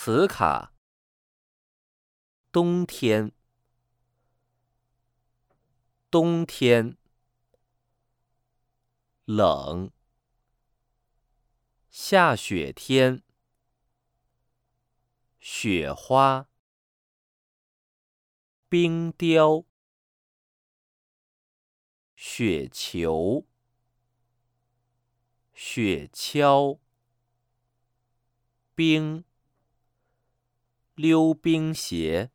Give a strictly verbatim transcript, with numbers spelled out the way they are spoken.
词卡。冬天，冬天，冷。下雪天，雪花。冰雕，雪球，雪橇。冰，溜冰鞋。